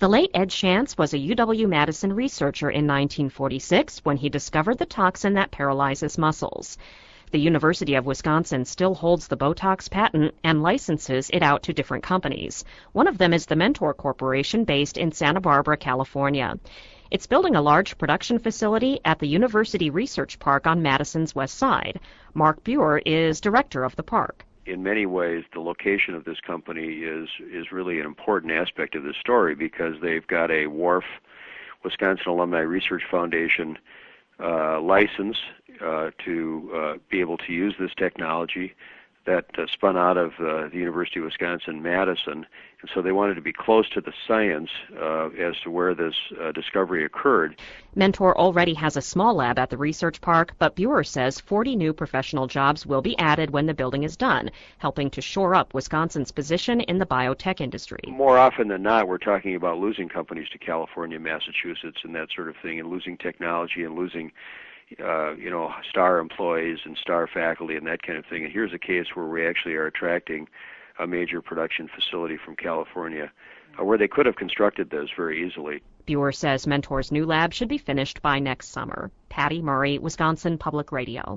The late Ed Shantz was a UW-Madison researcher in 1946 when he discovered the toxin that paralyzes muscles. The University of Wisconsin still holds the Botox patent and licenses it out to different companies. One of them is the Mentor Corporation based in Santa Barbara, California. It's building a large production facility at the University Research Park on Madison's west side. Mark Buer is director of the park. In many ways, the location of this company is really an important aspect of this story because they've got a WARF, Wisconsin Alumni Research Foundation, license to be able to use this technology that spun out of the University of Wisconsin-Madison. And so they wanted to be close to the science as to where this discovery occurred. Mentor already has a small lab at the research park, but Buer says 40 new professional jobs will be added when the building is done, helping to shore up Wisconsin's position in the biotech industry. More often than not, we're talking about losing companies to California, Massachusetts, and that sort of thing, and losing technology and losing star employees and star faculty and that kind of thing. And here's a case where we actually are attracting a major production facility from California where they could have constructed this very easily. Buer says Mentor's new lab should be finished by next summer. Patty Murray, Wisconsin Public Radio.